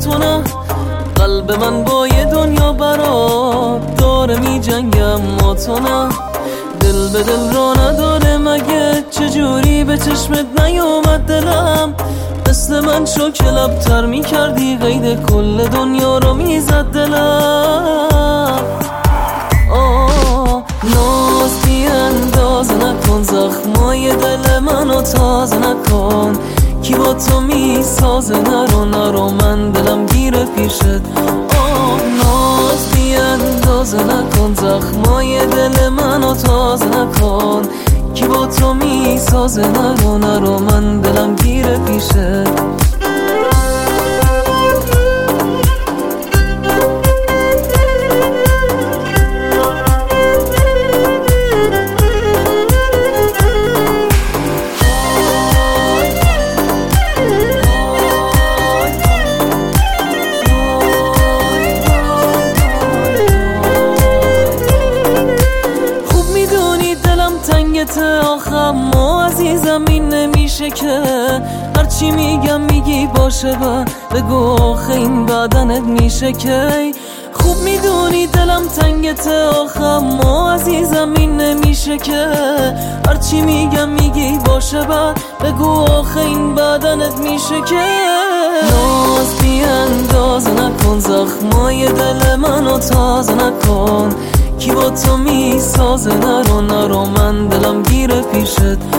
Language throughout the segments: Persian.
تو نه. قلب من با یه دنیا برات داره می جنگم، ما تو نه. دل به دل را نداره مگه، چجوری به چشمت نیومد دلم؟ مثل من شو که لبتر می کردی، قید کل دنیا رو می زد دلم. ناز بی انداز نکن، زخمای دل منو تازه نکن. کی با تو می سازه؟ نرو من دلم گیره پیشت. ناز بی انداز نکن، زخمای دل منو تازه نکن. کی با تو می سازه؟ نرو من دلم گیره پیشت. آخه ما عزیزم این نمیشه که هرچی میگم میگی باشه بگو آخه این بدنت میشه که. خوب میدونی دلم تنگته، آخه ما عزیزم این نمیشه که هرچی میگم میگی باشه بگو آخه این بدنت میشه که. ناز بی انداز نکن، زخمای دل منو تازه نکن. کی با تو می سازه؟ نرو من دلم گیره پیشت.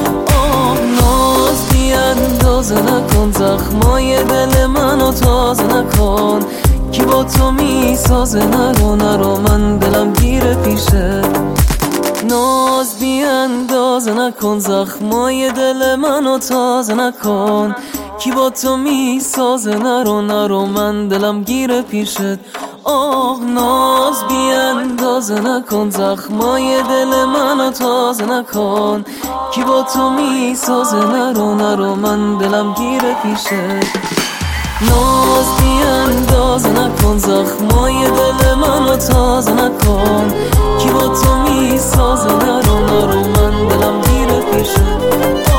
ناز بی اندازه نکن، زخمای دل منو تازه نکن. کی با تو می سازه؟ نرو من دلم گیره پیشت. ناز بی اندازه نکن، زخمای دل منو تازه نکن. کی با تو می سازه؟ نرو من دلم گیره پیشت. ناز بی اندازه نکن، زخمای دل منو تازه نکن. کی با تو می سازه؟ نرو من دلم گیره پیشت. ناز بی اندازه نکن، زخمای دل منو تازه نکن. کی با تو می سازه؟ نرو من دلم گیره پیشت.